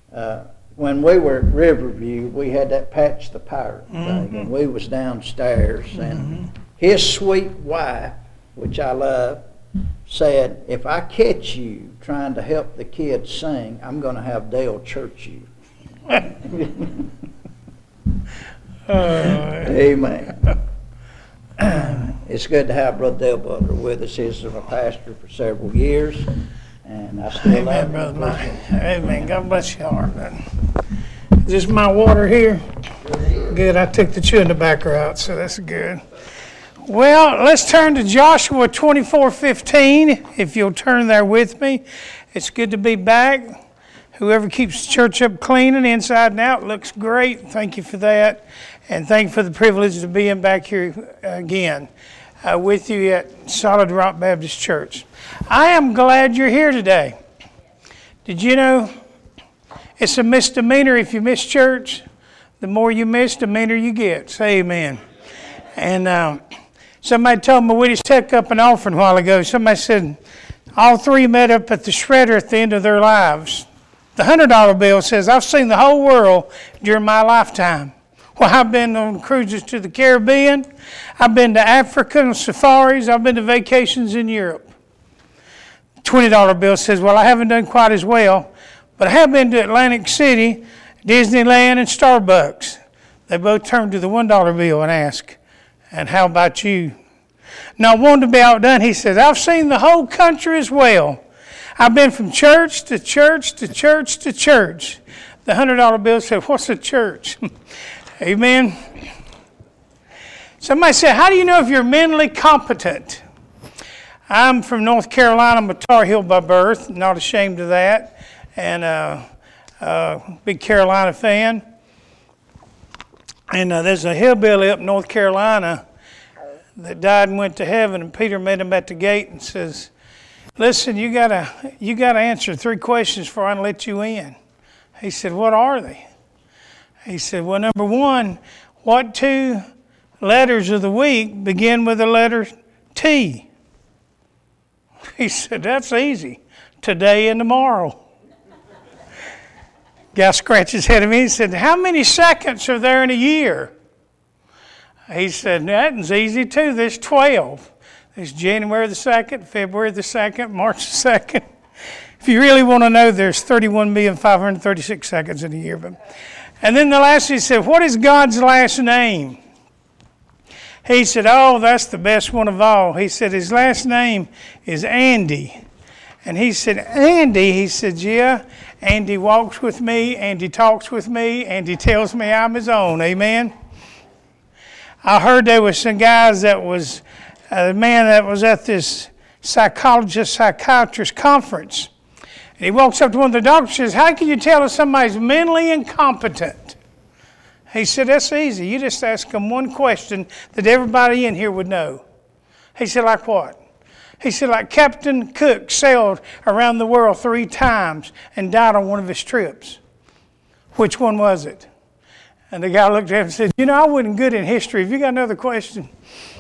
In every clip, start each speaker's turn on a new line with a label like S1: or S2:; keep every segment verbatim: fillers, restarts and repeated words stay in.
S1: uh, when we were at Riverview, we had that Patch the Pirate
S2: Mm-hmm.
S1: thing, and we was downstairs,
S2: Mm-hmm.
S1: and his sweet wife, which I love, said, if I catch you trying to help the kids sing, I'm going to have Dale church you.
S2: Uh,
S1: Amen. It's good to have Brother Dale Butler with us. He's been a pastor for several years, and I still love
S2: Amen,
S1: him.
S2: Brother Mike. Amen. God bless your heart. Is this my water here? Good. I took the chewing tobacco out, so that's good. Well, let's turn to Joshua twenty-four fifteen, if you'll turn there with me. It's good to be back. Whoever keeps the church up clean and inside and out looks great. Thank you for that. And thank you for the privilege of being back here again uh, with you at Solid Rock Baptist Church. I am glad you're here today. Did you know it's a misdemeanor if you miss church? The more you miss, the meaner you get. Say amen. And um, somebody told me we just took up an offering a while ago. Somebody said all three met up at the shredder at the end of their lives. The one hundred dollar bill says, I've seen the whole world during my lifetime. Well, I've been on cruises to the Caribbean. I've been to Africa on safaris. I've been to vacations in Europe. twenty dollar bill says, well, I haven't done quite as well, but I have been to Atlantic City, Disneyland, and Starbucks. They both turned to the one dollar bill and asked, and how about you? Not wanting to be outdone, he says, I've seen the whole country as well. I've been from church to church to church to church. The one hundred dollar bill said, what's a church? Amen. Somebody said, how do you know if you're mentally competent? I'm from North Carolina. I'm a Tar Heel by birth. Not ashamed of that. And uh, uh, big Carolina fan. And uh, there's a hillbilly up in North Carolina that died and went to heaven. And Peter met him at the gate and says, listen, you gotta you gotta answer three questions before I let you in. He said, what are they? He said, well, number one, what two letters of the week begin with the letter T? He said, that's easy. Today and tomorrow. Guy scratched his head at me and said, how many seconds are there in a year? He said, that one's easy too. There's twelve. There's January the second, February the second, March the second. If you really want to know, there's thirty-one million five hundred thirty-six seconds in a year. But, and then the last, he said, what is God's last name? He said, oh, that's the best one of all. He said, his last name is Andy. And he said, Andy, he said, yeah, Andy walks with me, Andy talks with me, Andy tells me I'm his own. Amen? I heard there was some guys that was, a man that was at this psychologist, psychiatrist conference. And he walks up to one of the doctors and says, how can you tell if somebody's mentally incompetent? He said, that's easy. You just ask them one question that everybody in here would know. He said, like what? He said, like Captain Cook sailed around the world three times and died on one of his trips. Which one was it? And the guy looked at him and said, you know, I wasn't good in history. Have you got another question?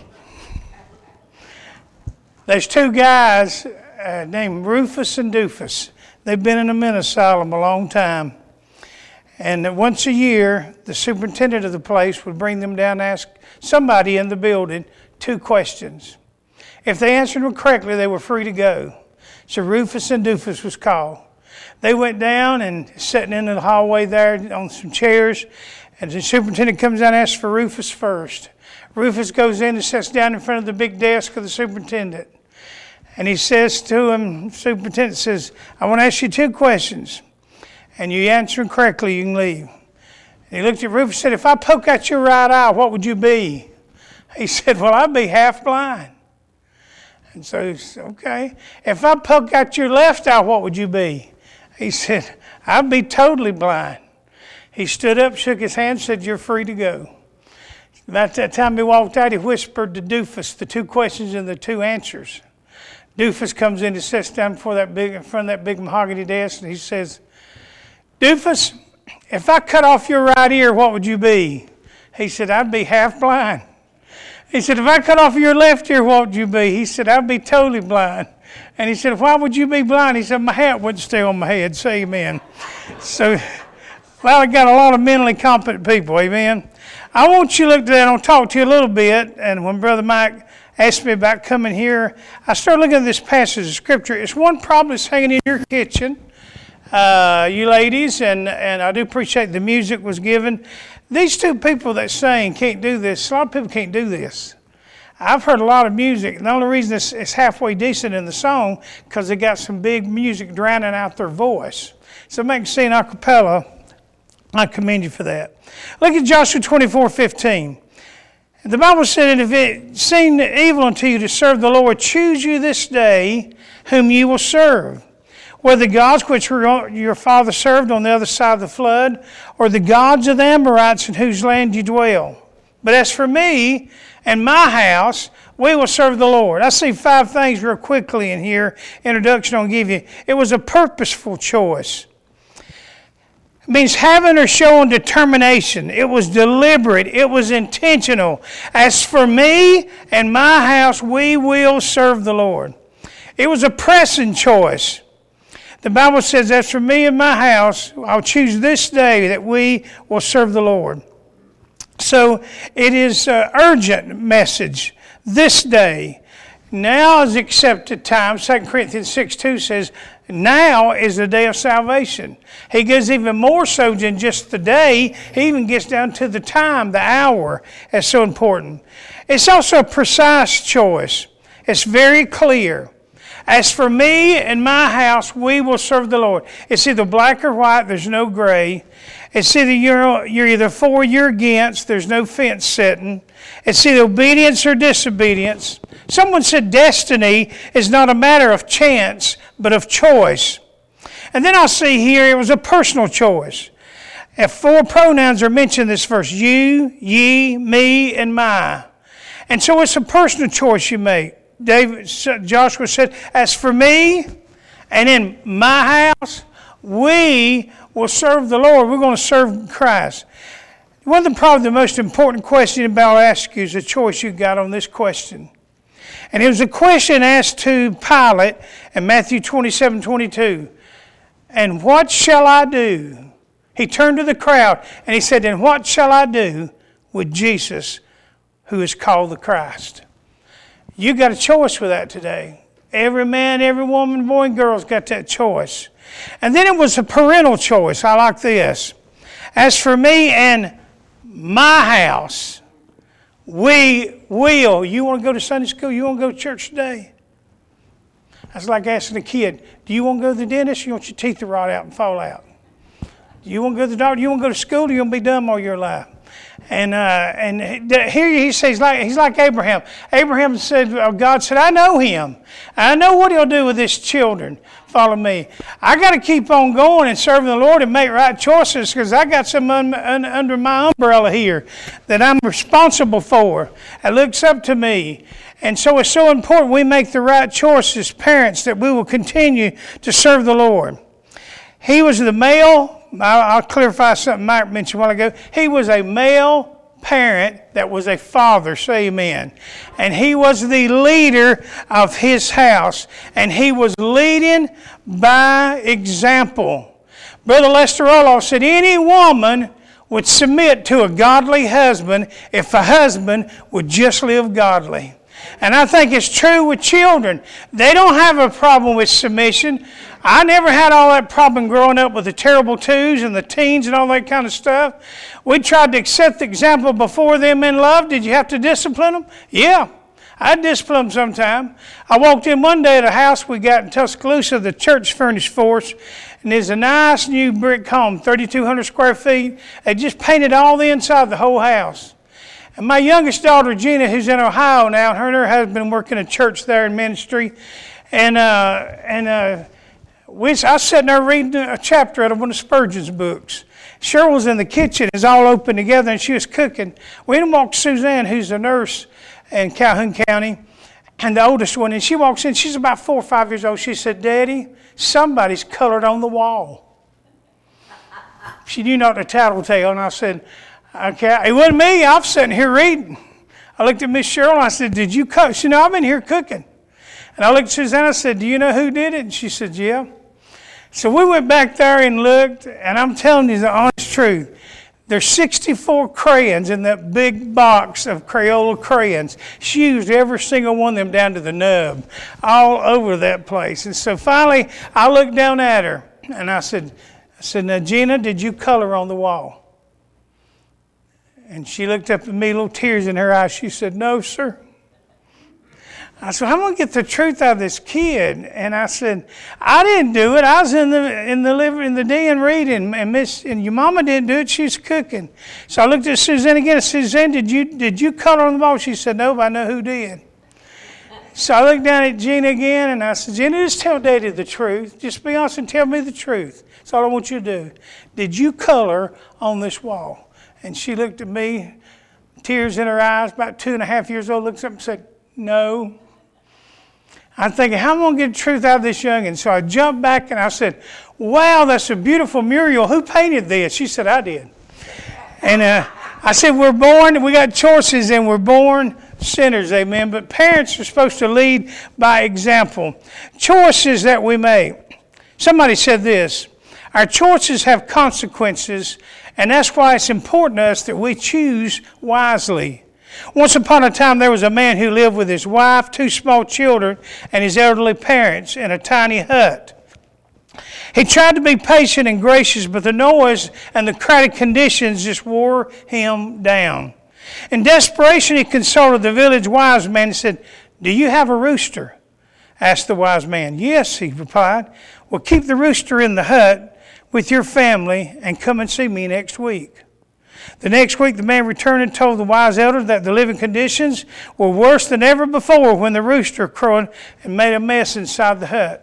S2: There's two guys uh, named Rufus and Doofus. They've been in a mental asylum a long time. And once a year, the superintendent of the place would bring them down and ask somebody in the building two questions. If they answered them correctly, they were free to go. So Rufus and Doofus was called. They went down and sitting in the hallway there on some chairs, and the superintendent comes down and asks for Rufus first. Rufus goes in and sits down in front of the big desk of the superintendent. And he says to him, the superintendent says, I want to ask you two questions. And you answer them correctly, you can leave. And he looked at Rufus and said, if I poke out your right eye, what would you be? He said, well, I'd be half blind. And so he said, okay. If I poke out your left eye, what would you be? He said, I'd be totally blind. He stood up, shook his hand, said, you're free to go. About that time he walked out, he whispered to Doofus the two questions and the two answers. Doofus comes in and sits down before that big, in front of that big mahogany desk, and he says, Doofus, if I cut off your right ear, what would you be? He said, I'd be half blind. He said, if I cut off your left ear, what would you be? He said, I'd be totally blind. And he said, why would you be blind? He said, my hat wouldn't stay on my head. Say amen. So, well, I got a lot of mentally competent people, amen. I want you to look at that. I'll talk to you a little bit. And when Brother Mike asked me about coming here, I started looking at this passage of Scripture. It's one probably that's hanging in your kitchen, uh, you ladies, and, and I do appreciate the music was given. These two people that sing can't do this. A lot of people can't do this. I've heard a lot of music. The only reason it's, it's halfway decent in the song because they got some big music drowning out their voice. So make them sing a cappella. I commend you for that. Look at Joshua twenty-four fifteen. The Bible said, if it seemed evil unto you to serve the Lord, choose you this day whom you will serve. Whether the gods which your father served on the other side of the flood, or the gods of the Amorites in whose land you dwell. But as for me and my house, we will serve the Lord. I see five things real quickly in here. Introduction I'll give you. It was a purposeful choice. It means having or showing determination. It was deliberate. It was intentional. As for me and my house, we will serve the Lord. It was a pressing choice. The Bible says, as for me and my house, I'll choose this day that we will serve the Lord. So it is an urgent message this day. Now is the accepted time. Second Corinthians six two says, now is the day of salvation. He goes even more so than just the day. He even gets down to the time, the hour. That's so important. It's also a precise choice. It's very clear. As for me and my house, we will serve the Lord. It's either black or white. There's no gray. It's either you're, you're either for or you're against. There's no fence setting. It's either obedience or disobedience. Someone said destiny is not a matter of chance, but of choice. And then I see here it was a personal choice. If four pronouns are mentioned in this verse, you, ye, me, and my. And so it's a personal choice you make. David, Joshua said, as for me and in my house, we will serve the Lord. We're going to serve Christ. One of the probably the most important questions I'll ask you is the choice you got on this question. And it was a question asked to Pilate in Matthew twenty-seven twenty-two. And what shall I do? He turned to the crowd and he said, and what shall I do with Jesus who is called the Christ? You got a choice with that today. Every man, every woman, boy, and girl's got that choice. And then it was a parental choice. I like this. As for me and my house, we will. You want to go to Sunday school? You want to go to church today? That's like asking a kid, do you want to go to the dentist or you want your teeth to rot out and fall out? Do you want to go to the doctor? Do you want to go to school or you want to be dumb all your life? And uh, and here he says he's like, he's like Abraham. Abraham said, God said, I know him. I know what he'll do with his children. Follow me. I got to keep on going and serving the Lord and make right choices because I got some un, un, under my umbrella here that I'm responsible for. It looks up to me. And so it's so important we make the right choices, parents, that we will continue to serve the Lord. He was the male. I'll clarify something Mike mentioned a while ago. He was a male parent that was a father, say amen. And he was the leader of his house. And he was leading by example. Brother Lester Roloff said, any woman would submit to a godly husband if a husband would just live godly. And I think it's true with children. They don't have a problem with submission. I never had all that problem growing up with the terrible twos and the teens and all that kind of stuff. We tried to set the example before them in love. Did you have to discipline them? Yeah, I disciplined them sometime. I walked in one day at a house we got in Tuscaloosa, the church furnished for us, and there's a nice new brick home, thirty-two hundred square feet. They just painted all the inside of the whole house. And my youngest daughter, Gina, who's in Ohio now, her and her husband working in church there in ministry, and uh, and uh, we, I was sitting there reading a chapter out of one of Spurgeon's books. Cheryl was in the kitchen, it's all open together, and she was cooking. We didn't walk Suzanne, who's a nurse in Calhoun County, and the oldest one, and she walks in, she's about four or five years old. She said, Daddy, somebody's colored on the wall. She knew not to tattletale, and I said, okay, it wasn't me. I'm sitting here reading. I looked at Miss Cheryl and I said, did you cook? She said, no, I've been here cooking. And I looked at Susanna and I said, do you know who did it? And she said, yeah. So we went back there and looked, and I'm telling you the honest truth. There's sixty-four crayons in that big box of Crayola crayons. She used every single one of them down to the nub, all over that place. And so finally, I looked down at her, and I said, I said, now, Gina, did you color on the wall? And she looked up at me, little tears in her eyes. She said, no, sir. I said, I'm going to get the truth out of this kid. And I said, I didn't do it. I was in the in the living in the den reading, and Miss and your mama didn't do it. She was cooking. So I looked at Suzanne again. I said, Suzanne, did you did you color on the wall? She said, no, but I know who did. So I looked down at Gina again, and I said, Gina, just tell Daddy the truth. Just be honest and tell me the truth. That's all I want you to do. Did you color on this wall? And she looked at me, tears in her eyes, about two and a half years old, looked up and said, no. I'm thinking, how am I going to get the truth out of this youngin'? So I jumped back and I said, wow, that's a beautiful mural. Who painted this? She said, I did. And uh, I said, we're born, we got choices and we're born sinners, amen. But parents are supposed to lead by example. Choices that we make. Somebody said this, our choices have consequences, and that's why it's important to us that we choose wisely. Once upon a time, there was a man who lived with his wife, two small children, and his elderly parents in a tiny hut. He tried to be patient and gracious, but the noise and the crowded conditions just wore him down. In desperation, he consulted the village wise man and said, do you have a rooster? Asked the wise man. Yes, he replied. Well, keep the rooster in the hut with your family and come and see me next week. The next week, the man returned and told the wise elder that the living conditions were worse than ever before when the rooster crowed and made a mess inside the hut.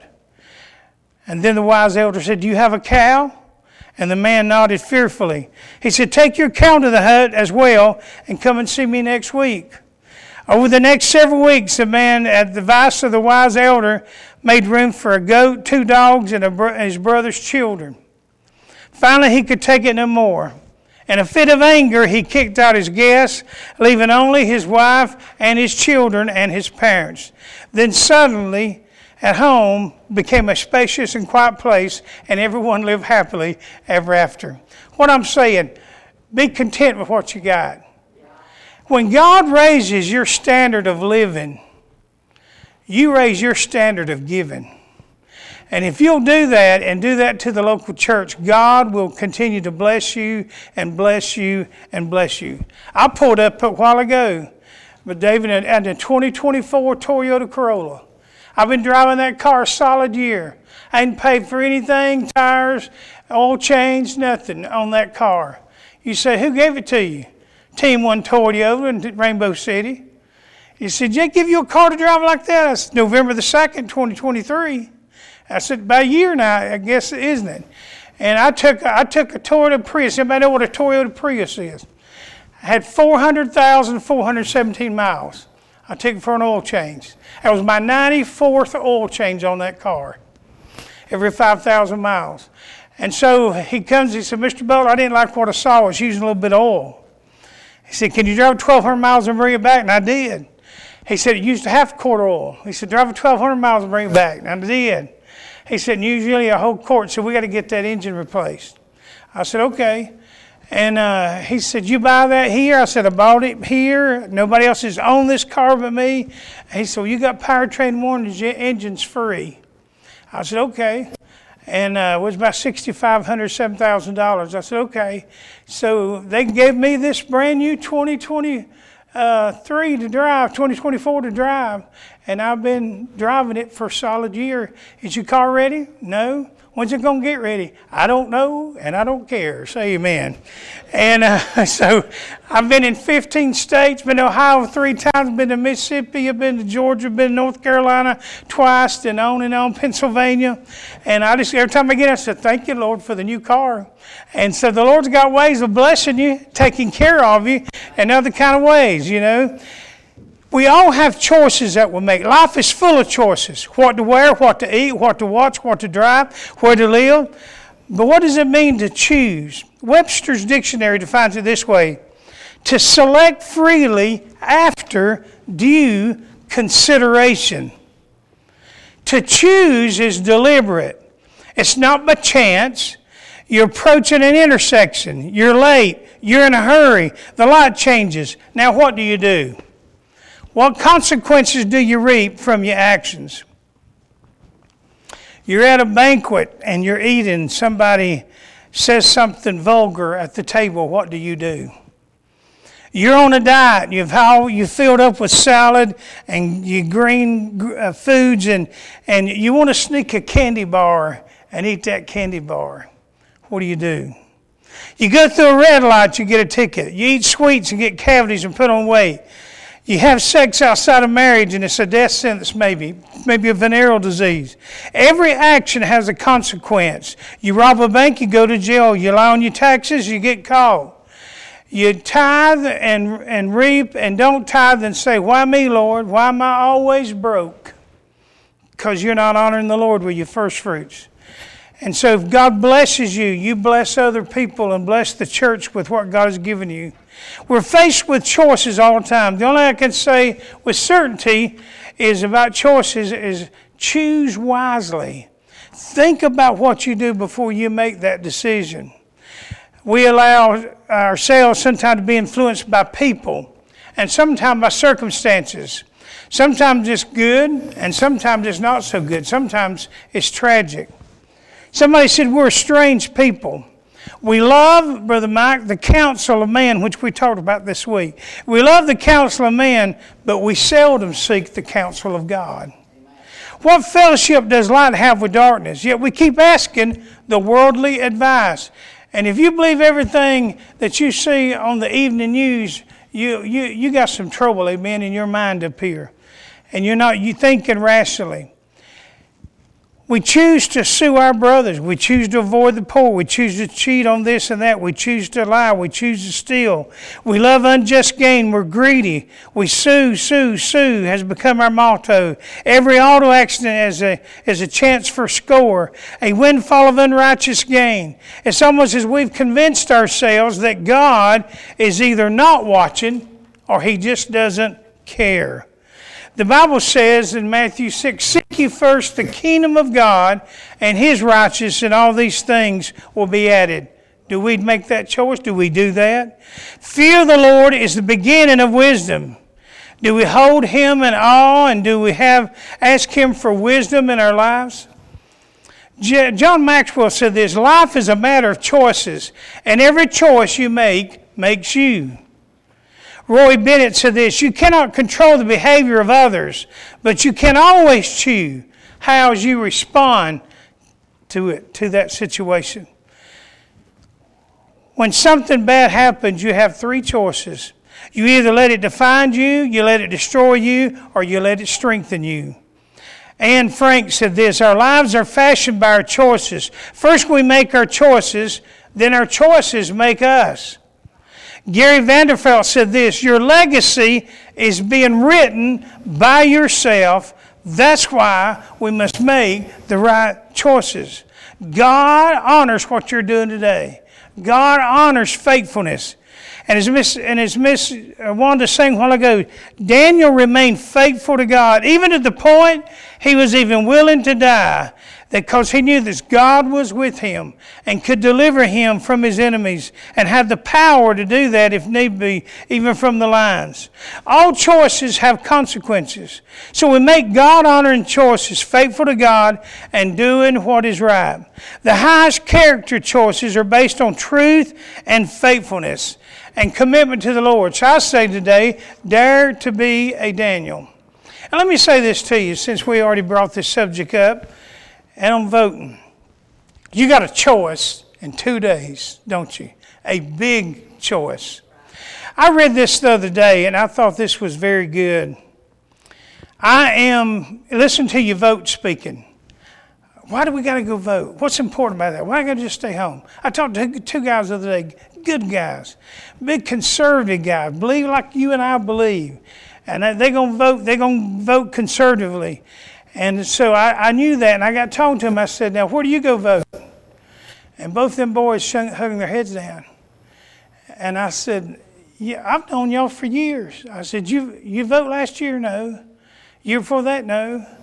S2: And then the wise elder said, do you have a cow? And the man nodded fearfully. He said, take your cow to the hut as well and come and see me next week. Over the next several weeks, the man, at the advice of the wise elder, made room for a goat, two dogs, and a, his brother's children. Finally, he could take it no more. In a fit of anger, he kicked out his guests, leaving only his wife and his children and his parents. Then suddenly, at home became a spacious and quiet place, and everyone lived happily ever after. What I'm saying, be content with what you got. When God raises your standard of living, you raise your standard of giving. And if you'll do that and do that to the local church, God will continue to bless you and bless you and bless you. I pulled up a while ago with David and a twenty twenty-four Toyota Corolla. I've been driving that car a solid year. I ain't paid for anything, tires, oil change, nothing on that car. You say, who gave it to you? Team One Toyota in Rainbow City. You said, did they give you a car to drive like that? I said, November the second, twenty twenty-three. I said, about a year now, I guess, isn't it? And I took I took a Toyota Prius. Anybody know what a Toyota Prius is? I had four hundred thousand four hundred seventeen miles. I took it for an oil change. That was my ninety-fourth oil change on that car, every five thousand miles. And so he comes, he said, Mister Butler, I didn't like what I saw. I was using a little bit of oil. He said, can you drive twelve hundred miles and bring it back? And I did. He said, it used a half quart of oil. He said, drive it twelve hundred miles and bring it back. And I did. He said, usually a whole quart, so we got to get that engine replaced. I said, okay. And uh, he said, you buy that here? I said, I bought it here. Nobody else has owned this car but me. He said, well, you got powertrain warranty, engine's free. I said, okay. And uh, it was about six thousand five hundred dollars, seven thousand dollars. I said, okay. So they gave me this brand new twenty twenty-three to drive, twenty twenty-four to drive. And I've been driving it for a solid year. Is your car ready? No. When's it going to get ready? I don't know, and I don't care. Say amen. And uh, so I've been in fifteen states, been to Ohio three times, been to Mississippi, I've been to Georgia, been to North Carolina twice, and on and on, Pennsylvania. And I just, every time I get, I said, thank you, Lord, for the new car. And so the Lord's got ways of blessing you, taking care of you, and other kind of ways, you know. We all have choices that we make. Life is full of choices. What to wear, what to eat, what to watch, what to drive, where to live. But what does it mean to choose? Webster's Dictionary defines it this way: to select freely after due consideration. To choose is deliberate. It's not by chance. You're approaching an intersection. You're late. You're in a hurry. The light changes. Now what do you do? What consequences do you reap from your actions? You're at a banquet and you're eating. Somebody says something vulgar at the table. What do you do? You're on a diet. You've how you filled up with salad and you green uh, foods, and and you want to sneak a candy bar and eat that candy bar. What do you do? You go through a red light, you get a ticket. You eat sweets and get cavities and put on weight. You have sex outside of marriage and it's a death sentence, maybe, maybe a venereal disease. Every action has a consequence. You rob a bank, you go to jail. You lie on your taxes, you get caught. You tithe and, and reap, and don't tithe and say, why me, Lord? Why am I always broke? Because you're not honoring the Lord with your first fruits. And so if God blesses you, you bless other people and bless the church with what God has given you. We're faced with choices all the time. The only thing I can say with certainty is about choices is choose wisely. Think about what you do before you make that decision. We allow ourselves sometimes to be influenced by people and sometimes by circumstances. Sometimes it's good and sometimes it's not so good. Sometimes it's tragic. Somebody said we're strange people. We love, Brother Mike, the counsel of man, which we talked about this week. We love the counsel of man, but we seldom seek the counsel of God. What fellowship does light have with darkness? Yet we keep asking the worldly advice. And if you believe everything that you see on the evening news, you you you got some trouble, amen, in your mind up here. And you're not you thinking rationally. We choose to sue our brothers. We choose to avoid the poor. We choose to cheat on this and that. We choose to lie. We choose to steal. We love unjust gain. We're greedy. We sue, sue, sue has become our motto. Every auto accident is a, is a chance for score, a windfall of unrighteous gain. It's almost as we've convinced ourselves that God is either not watching or He just doesn't care. The Bible says in Matthew six, seek ye first the kingdom of God and His righteousness, and all these things will be added. Do we make that choice? Do we do that? Fear of the Lord is the beginning of wisdom. Do we hold Him in awe, and do we have ask Him for wisdom in our lives? John Maxwell said this, life is a matter of choices, and every choice you make makes you. Roy Bennett said this, you cannot control the behavior of others, but you can always choose how you respond to it, to that situation. When something bad happens, you have three choices. You either let it define you, you let it destroy you, or you let it strengthen you. Anne Frank said this, our lives are fashioned by our choices. First we make our choices, then our choices make us. Gary Vanderfeld said this, your legacy is being written by yourself. That's why we must make the right choices. God honors what you're doing today. God honors faithfulness. And as Miss and as Miss Wanda sang a while ago, Daniel remained faithful to God, even to the point he was even willing to die, because he knew that God was with him and could deliver him from his enemies and had the power to do that if need be, even from the lions. All choices have consequences. So we make God-honoring choices, faithful to God and doing what is right. The highest character choices are based on truth and faithfulness and commitment to the Lord. So I say today, dare to be a Daniel. And let me say this to you, since we already brought this subject up, and on voting. You got a choice in two days, don't you? A big choice. I read this the other day, and I thought this was very good. I am, listen to your vote speaking. Why do we got to go vote? What's important about that? Why got to just stay home? I talked to two guys the other day, good guys, big conservative guys, believe like you and I believe. And they're going to vote, they're going to vote conservatively. And so I, I knew that, and I got talking to them. I said, now, where do you go vote? And both them boys hung their heads down. And I said, yeah, I've known y'all for years. I said, you you vote last year? No. Year before that? No.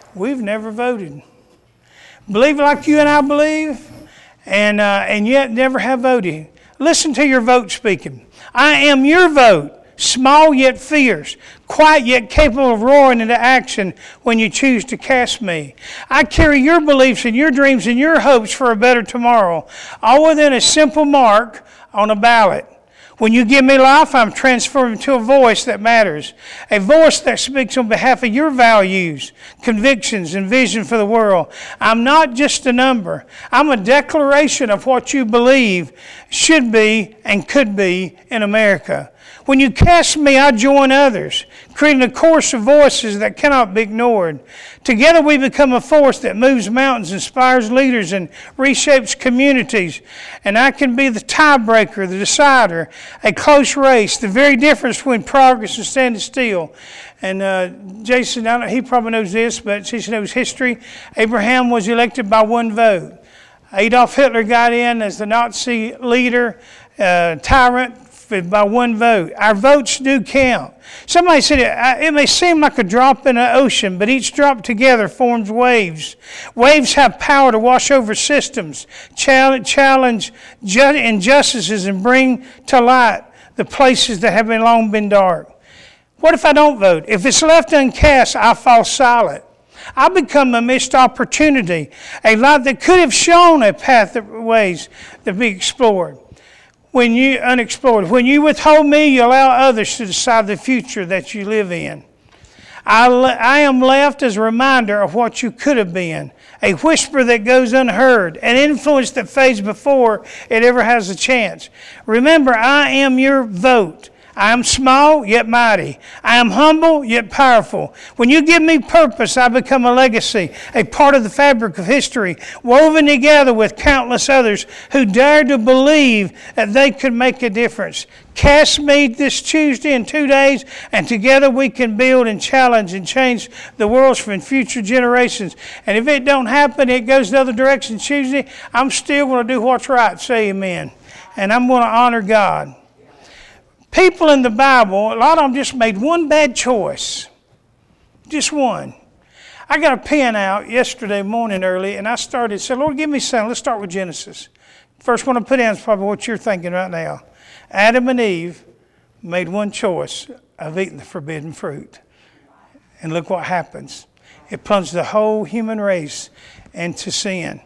S2: we've never voted. Believe like you and I believe, and uh, and yet never have voted. Listen to your vote speaking. I am your vote, small yet fierce, quiet yet capable of roaring into action when you choose to cast me. I carry your beliefs and your dreams and your hopes for a better tomorrow, all within a simple mark on a ballot. When you give me life, I'm transformed into a voice that matters, a voice that speaks on behalf of your values, convictions, and vision for the world. I'm not just a number. I'm a declaration of what you believe should be and could be in America. When you cast me, I join others, creating a chorus of voices that cannot be ignored. Together we become a force that moves mountains, inspires leaders, and reshapes communities. And I can be the tiebreaker, the decider, a close race, the very difference between progress and standing still. And uh, Jason, I don't, he probably knows this, but since he knows history, Abraham was elected by one vote. Adolf Hitler got in as the Nazi leader, uh, tyrant, by one vote. Our votes do count. Somebody said it, it may seem like a drop in the ocean, but each drop together forms waves. Waves have power to wash over systems, challenge, challenge injustices, and bring to light the places that have been long been dark. What if I don't vote? If it's left uncast, I fall silent. I become a missed opportunity, a light that could have shown a path of ways to be explored. When you unexplored, when you withhold me, you allow others to decide the future that you live in. I, I am left as a reminder of what you could have been, a whisper that goes unheard, an influence that fades before it ever has a chance. Remember, I am your vote. I am small, yet mighty. I am humble, yet powerful. When you give me purpose, I become a legacy, a part of the fabric of history, woven together with countless others who dared to believe that they could make a difference. Cast me this Tuesday in two days, and together we can build and challenge and change the world for future generations. And if it don't happen, it goes the other direction Tuesday, I'm still going to do what's right. Say amen. And I'm going to honor God. People in the Bible, a lot of them just made one bad choice. Just one. I got a pen out yesterday morning early, and I started, said, Lord, give me something. Let's start with Genesis. First one I put down is probably what you're thinking right now. Adam and Eve made one choice of eating the forbidden fruit. And look what happens. It plunged the whole human race into sin.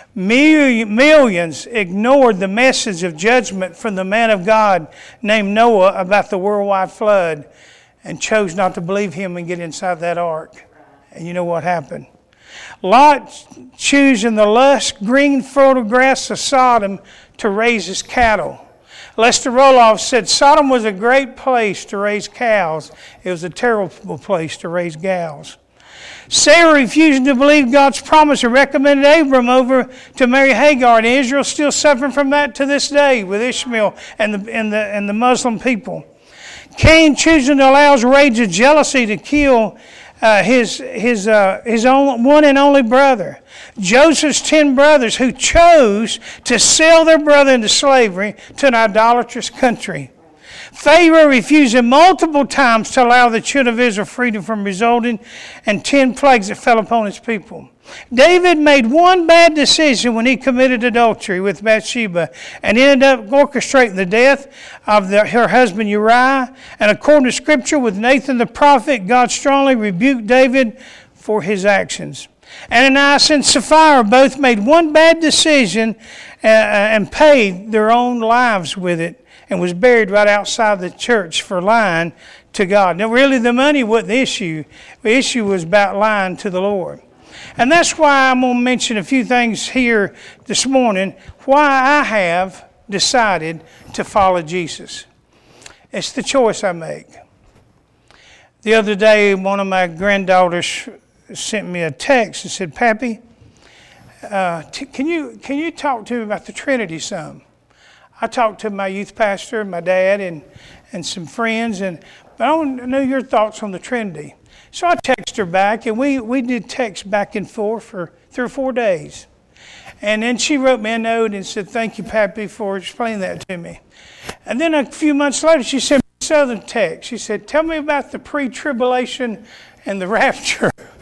S2: Millions ignored the message of judgment from the man of God named Noah about the worldwide flood and chose not to believe him and get inside that ark. And you know what happened? Lot choosing the lush green fertile grass of Sodom to raise his cattle. Lester Roloff said Sodom was a great place to raise cows. It was a terrible place to raise gals. Sarah refusing to believe God's promise and recommended Abram over to marry Hagar, and Israel's still suffering from that to this day with Ishmael and the, and the, and the Muslim people. Cain choosing to allow his rage of jealousy to kill uh, his, his, uh, his own, one and only brother. Joseph's ten brothers who chose to sell their brother into slavery to an idolatrous country. Pharaoh refusing multiple times to allow the children of Israel freedom from resulting and ten plagues that fell upon his people. David made one bad decision when he committed adultery with Bathsheba and ended up orchestrating the death of the, her husband Uriah. And according to Scripture, with Nathan the prophet, God strongly rebuked David for his actions. Ananias and Sapphira both made one bad decision uh, and paid their own lives with it, and was buried right outside the church for lying to God. Now, really, the money wasn't the issue. The issue was about lying to the Lord. And that's why I'm going to mention a few things here this morning, why I have decided to follow Jesus. It's the choice I make. The other day, one of my granddaughters sent me a text and said, Pappy, uh, t- can you can you talk to me about the Trinity some? I talked to my youth pastor, my dad, and, and some friends, and but I want to know your thoughts on the Trinity. So I texted her back, and we, we did text back and forth for three or four days. And then she wrote me a note and said, thank you, Pappy, for explaining that to me. And then a few months later, she sent me a southern text. She said, tell me about the pre-tribulation and the rapture.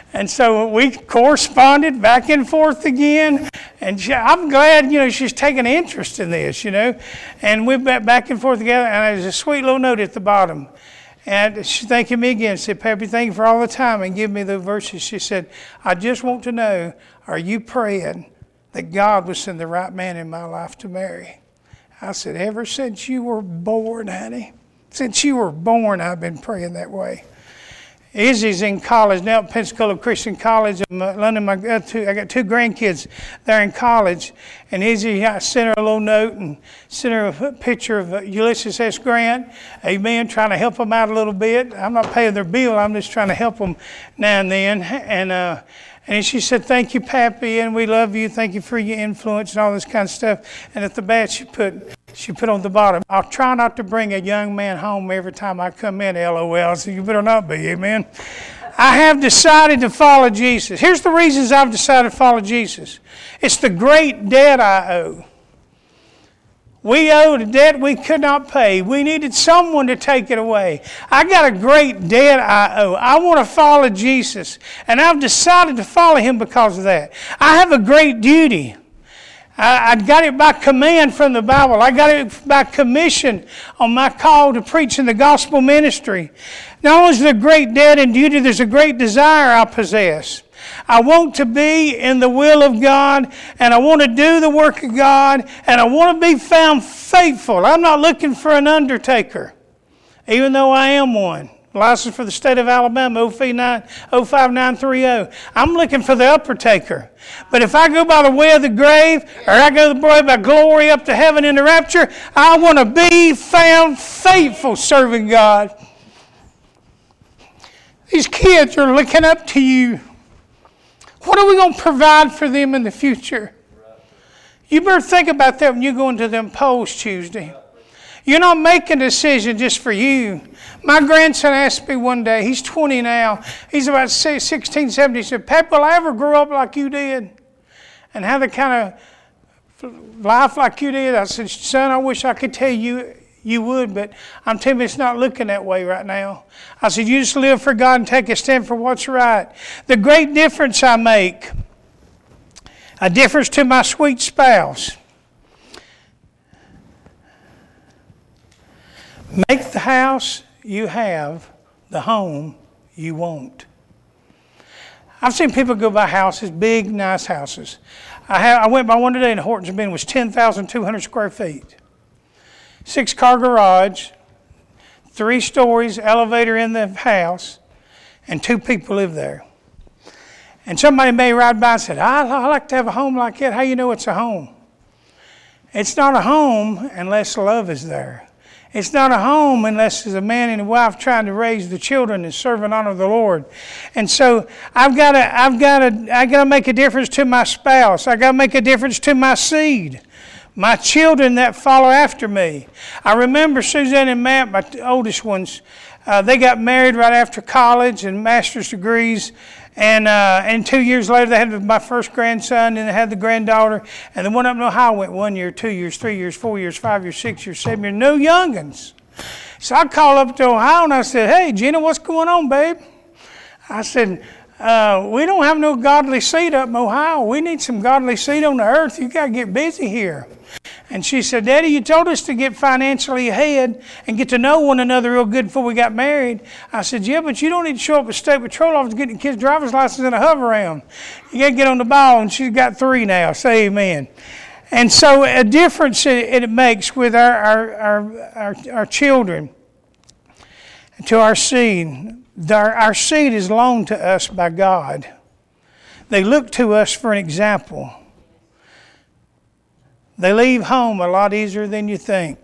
S2: And so we corresponded back and forth again. And she, I'm glad, you know, she's taking interest in this, you know. And we went back and forth together, and there's a sweet little note at the bottom. And she thanked me again. She said, Pappy, thank you for all the time, and give me the verses. She said, I just want to know, are you praying that God will send the right man in my life to marry? I said, ever since you were born, honey, since you were born, I've been praying that way. Izzy's in college now at Pensacola Christian College in London. I got two, I got two grandkids there in college. And Izzy, I sent her a little note and sent her a picture of Ulysses S. Grant. Amen. Trying to help them out a little bit. I'm not paying their bill. I'm just trying to help them now and then. And uh, and she said, thank you, Pappy, and we love you. Thank you for your influence and all this kind of stuff. And at the back, she put, she put on the bottom, I'll try not to bring a young man home every time I come in, L O L. So you better not be, amen. I have decided to follow Jesus. Here's the reasons I've decided to follow Jesus. It's the great debt I owe. We owed a debt we could not pay. We needed someone to take it away. I got a great debt I owe. I want to follow Jesus. And I've decided to follow him because of that. I have a great duty. I, I got it by command from the Bible. I got it by commission on my call to preach in the gospel ministry. Not only is there a great debt and duty, there's a great desire I possess. I want to be in the will of God, and I want to do the work of God, and I want to be found faithful. I'm not looking for an undertaker, even though I am one. License for the state of Alabama, O five nine three zero. I'm looking for the uppertaker. But if I go by the way of the grave, or I go the way by glory up to heaven in the rapture, I want to be found faithful serving God. These kids are looking up to you. What are we going to provide for them in the future? You better think about that when you go into them polls Tuesday. You're not making a decision just for you. My grandson asked me one day, he's twenty now, he's about sixteen, seventeen, he said, Pep, will I ever grow up like you did? And have the kind of life like you did? I said, son, I wish I could tell you you would, but I'm telling you it's not looking that way right now. I said, you just live for God and take a stand for what's right. The great difference I make, a difference to my sweet spouse. Make the house you have the home you want. I've seen people go buy houses, big, nice houses. I, have, I went by one today in Hortons Bend, it was ten thousand two hundred square feet. Six-car garage, three stories, elevator in the house, and two people live there. And somebody may ride by and said, I, I like to have a home like that. How you know it's a home? It's not a home unless love is there. It's not a home unless there's a man and a wife trying to raise the children and serve and honor the Lord. And so I've got to, I've got to, I got to make a difference to my spouse. I got to make a difference to my seed, my children that follow after me. I remember Suzanne and Matt, my oldest ones. Uh, they got married right after college and master's degrees. And uh, and two years later, they had my first grandson, and they had the granddaughter. And the one up in Ohio went one year, two years, three years, four years, five years, six years, seven years. No youngins. So I called up to Ohio, and I said, hey, Gina, what's going on, babe? I said, uh, we don't have no godly seed up in Ohio. We need some godly seed on the earth. You got to get busy here. And she said, Daddy, you told us to get financially ahead and get to know one another real good before we got married. I said, yeah, but you don't need to show up at State Patrol Office getting the kid's driver's license in a hover around. You got to get on the ball, and she's got three now. Say amen. And so a difference it, it makes with our, our, our, our, our children to our seed. Our, our seed is loaned to us by God. They look to us for an example. They leave home a lot easier than you think.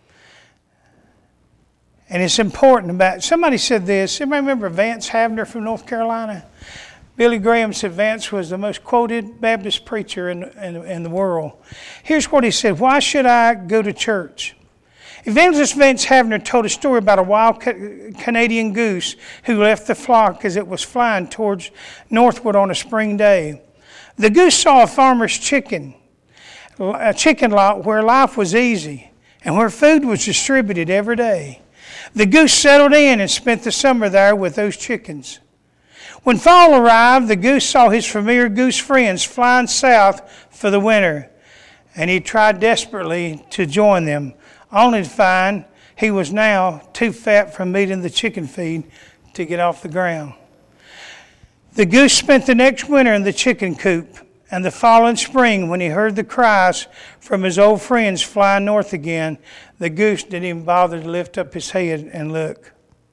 S2: And it's important about, somebody said this, anybody remember Vance Havner from North Carolina? Billy Graham said Vance was the most quoted Baptist preacher in, in, in the world. Here's what he said, why should I go to church? Evangelist Vance Havner told a story about a wild Canadian goose who left the flock as it was flying towards northward on a spring day. The goose saw a farmer's chicken, a chicken lot where life was easy and where food was distributed every day. The goose settled in and spent the summer there with those chickens. When fall arrived, the goose saw his familiar goose friends flying south for the winter, and he tried desperately to join them, only to find he was now too fat from eating the chicken feed to get off the ground. The goose spent the next winter in the chicken coop, and the following spring, when he heard the cries from his old friends flying north again, the goose didn't even bother to lift up his head and look.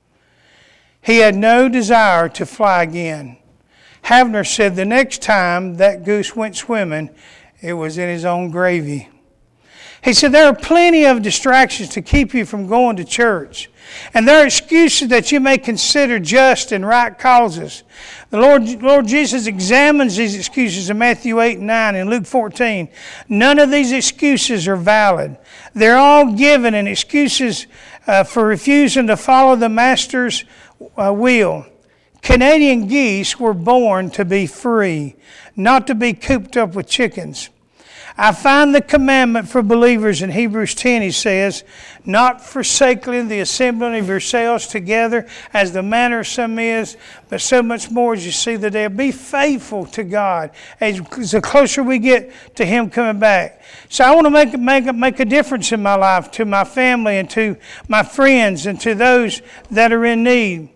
S2: He had no desire to fly again. Havner said the next time that goose went swimming, it was in his own gravy. He said there are plenty of distractions to keep you from going to church. And there are excuses that you may consider just and right causes. The Lord, Lord Jesus examines these excuses in Matthew eight and nine and Luke fourteen. None of these excuses are valid. They're all given in excuses uh, for refusing to follow the Master's uh, will. Canadian geese were born to be free, not to be cooped up with chickens. I find the commandment for believers in Hebrews ten, he says, not forsaking the assembling of yourselves together as the manner of some is, but so much more as you see the day. Be faithful to God as the closer we get to Him coming back. So I want to make, make, make a difference in my life, to my family and to my friends and to those that are in need.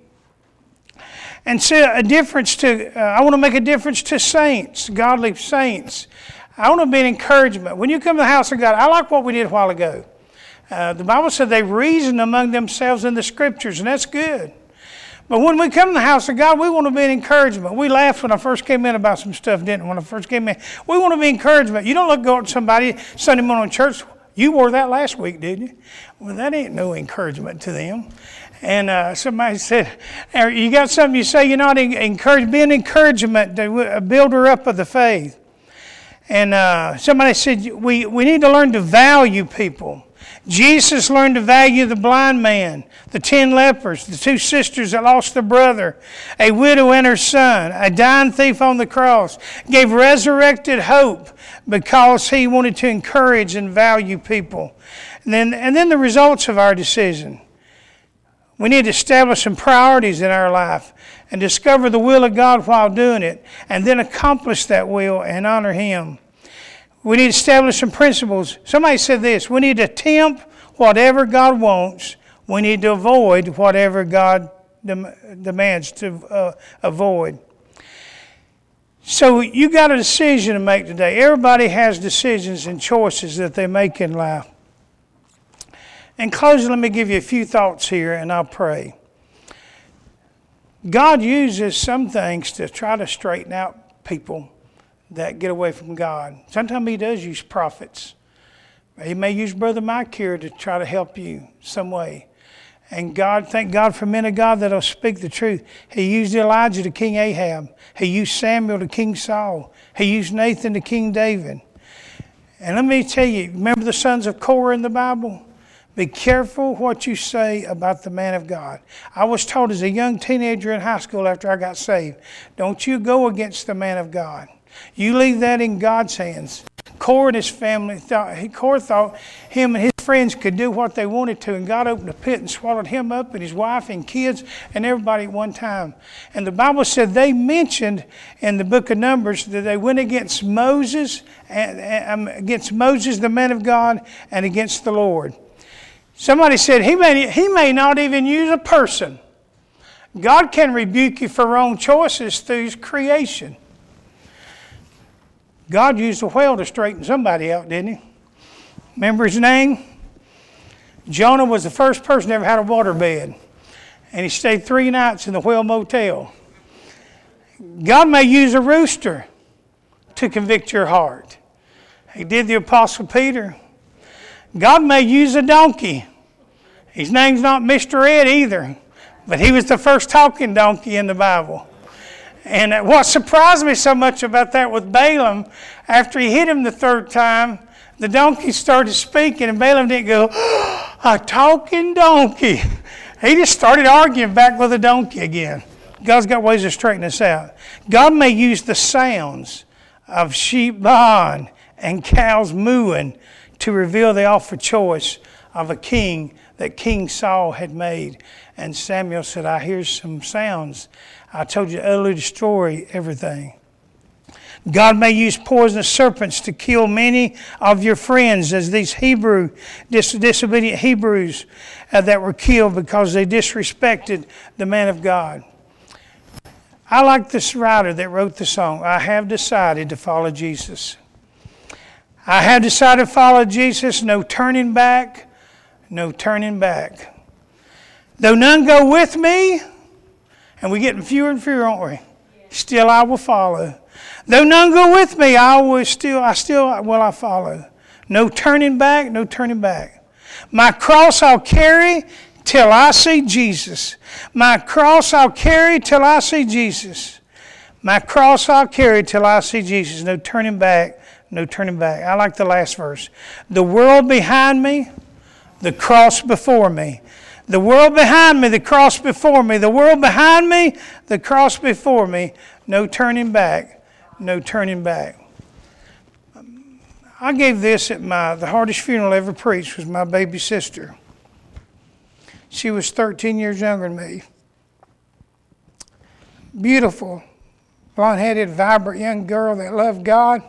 S2: And so a difference to, uh, I want to make a difference to saints, godly saints. I want to be an encouragement. When you come to the house of God, I like what we did a while ago. Uh, the Bible said they reason among themselves in the Scriptures, and that's good. But when we come to the house of God, we want to be an encouragement. We laughed when I first came in about some stuff, didn't we? When I first came in. We want to be encouragement. You don't look go up to somebody Sunday morning in church, you wore that last week, didn't you? Well, that ain't no encouragement to them. And uh, somebody said, you got something you say you're not encouraged. Be an encouragement to a builder up of the faith. And uh, somebody said, we, we need to learn to value people. Jesus learned to value the blind man, the ten lepers, the two sisters that lost their brother, a widow and her son, a dying thief on the cross, gave resurrected hope because he wanted to encourage and value people. And then, and then the results of our decision. We need to establish some priorities in our life and discover the will of God while doing it, and then accomplish that will and honor Him. We need to establish some principles. Somebody said this, we need to attempt whatever God wants. We need to avoid whatever God dem- demands to uh, avoid. So you got a decision to make today. Everybody has decisions and choices that they make in life. In closing, let me give you a few thoughts here, and I'll pray. God uses some things to try to straighten out people that get away from God. Sometimes He does use prophets. He may use Brother Mike here to try to help you some way. And God, thank God for men of God that will speak the truth. He used Elijah to King Ahab. He used Samuel to King Saul. He used Nathan to King David. And let me tell you, remember the sons of Korah in the Bible? Be careful what you say about the man of God. I was told as a young teenager in high school after I got saved, don't you go against the man of God. You leave that in God's hands. Korah and his family thought, Korah thought him and his friends could do what they wanted to, and God opened a pit and swallowed him up and his wife and kids and everybody at one time. And the Bible said they mentioned in the book of Numbers that they went against Moses, and, and against Moses, the man of God, and against the Lord. Somebody said he may, he may not even use a person. God can rebuke you for wrong choices through His creation. God used a whale to straighten somebody out, didn't He? Remember his name? Jonah was the first person that ever had a waterbed. And he stayed three nights in the whale motel. God may use a rooster to convict your heart. He did the Apostle Peter. God may use a donkey. His name's not Mister Ed either, but he was the first talking donkey in the Bible. And what surprised me so much about that with Balaam, after he hit him the third time, the donkey started speaking, and Balaam didn't go, a talking donkey. He just started arguing back with the donkey again. God's got ways to straighten us out. God may use the sounds of sheep baaing and cows mooing to reveal the awful choice of a king that King Saul had made. And Samuel said, I hear some sounds. I told you to utterly destroy everything. God may use poisonous serpents to kill many of your friends, as these Hebrew, dis- disobedient Hebrews uh, that were killed because they disrespected the man of God. I like this writer that wrote the song, I have decided to follow Jesus. I have decided to follow Jesus, no turning back, no turning back. Though none go with me, and we're getting fewer and fewer, aren't we? Still I will follow. Though none go with me, I will still, I still will I follow. No turning back, no turning back. My cross I'll carry till I see Jesus. My cross I'll carry till I see Jesus. My cross I'll carry till I see Jesus. No turning back, no turning back. I like the last verse. The world behind me, the cross before me. The world behind me, the cross before me. The world behind me, the cross before me. No turning back, no turning back. I gave this at my, the hardest funeral I ever preached was my baby sister. She was thirteen years younger than me. Beautiful, blonde-headed, vibrant young girl that loved God.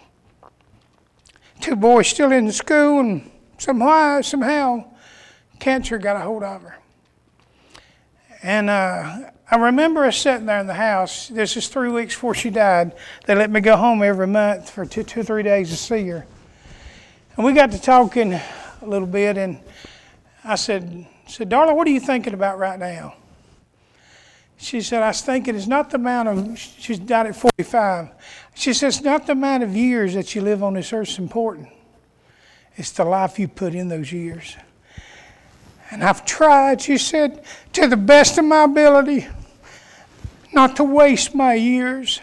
S2: Two boys still in the school, and somehow, somehow, cancer got a hold of her. And uh, I remember us sitting there in the house. This is three weeks before she died. They let me go home every month for two, two, three days to see her. And we got to talking a little bit, and I said, said, Darla, what are you thinking about right now? She said, I was thinking it's not the amount of, she died at forty-five. She said, it's not the amount of years that you live on this earth that's important. It's the life you put in those years. And I've tried, she said, to the best of my ability, not to waste my years.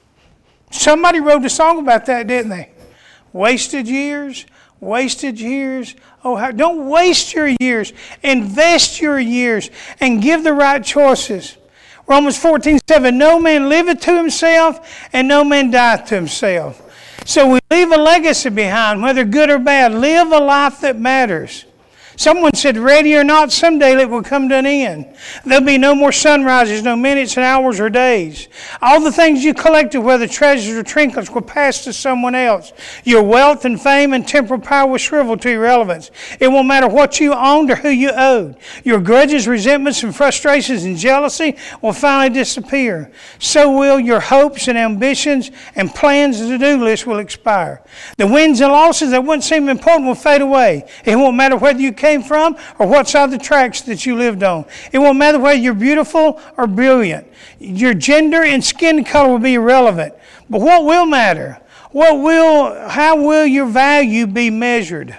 S2: Somebody wrote a song about that, didn't they? Wasted years, wasted years. Oh, how, don't waste your years. Invest your years and give the right choices. Romans fourteen seven, no man liveth to himself, and no man dieth to himself. So we leave a legacy behind, whether good or bad. Live a life that matters. Someone said, ready or not, someday it will come to an end. There'll be no more sunrises, no minutes and hours or days. All the things you collected, whether treasures or trinkets, will pass to someone else. Your wealth and fame and temporal power will shrivel to irrelevance. It won't matter what you owned or who you owed. Your grudges, resentments, and frustrations and jealousy will finally disappear. So will your hopes and ambitions and plans and to-do lists will expire. The wins and losses that once seemed important will fade away. It won't matter whether you came from or what side of the tracks that you lived on. It won't matter whether you're beautiful or brilliant. Your gender and skin color will be irrelevant. But what will matter? What will, how will your value be measured?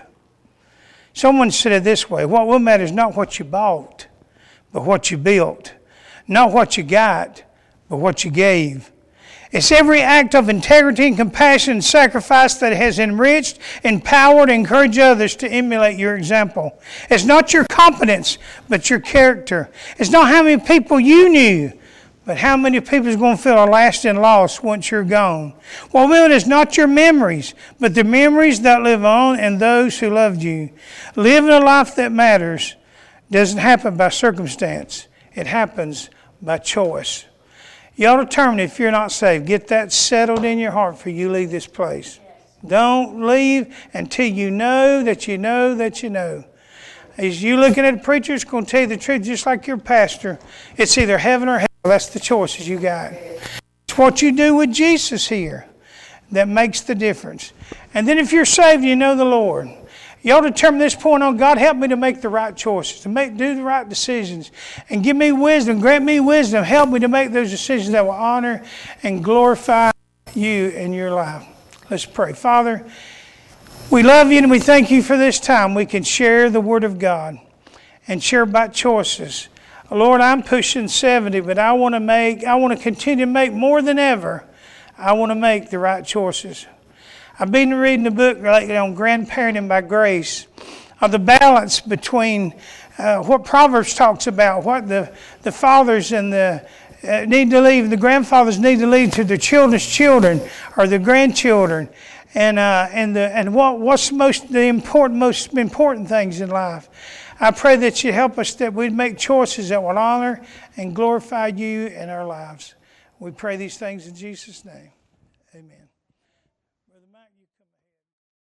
S2: Someone said it this way, what will matter is not what you bought, but what you built. Not what you got, but what you gave. It's every act of integrity and compassion and sacrifice that has enriched, empowered, and encouraged others to emulate your example. It's not your competence, but your character. It's not how many people you knew, but how many people is going to feel a lasting loss once you're gone. What will is not your memories, but the memories that live on and those who loved you. Living a life that matters doesn't happen by circumstance. It happens by choice. You ought to determine if you're not saved. Get that settled in your heart before you leave this place. Don't leave until you know that you know that you know. As you looking at a preacher, it's going to tell you the truth just like your pastor. It's either heaven or hell. That's the choices you got. It's what you do with Jesus here that makes the difference. And then if you're saved, you know the Lord. You ought to determine this point on, God, help me to make the right choices, to make do the right decisions, and give me wisdom, grant me wisdom, help me to make those decisions that will honor and glorify you in your life. Let's pray. Father, we love you and we thank you for this time. We can share the Word of God and share about choices. Lord, I'm pushing seventy, but I want to make, I want to continue to make more than ever. I want to make the right choices. I've been reading a book lately on grandparenting by grace, of the balance between uh, what Proverbs talks about, what the, the fathers and the uh, need to leave, the grandfathers need to leave to their children's children or their grandchildren. and uh, and the and what what's most the important most important things in life. I pray that you help us, that we'd make choices that will honor and glorify you in our lives. We pray these things in Jesus' name.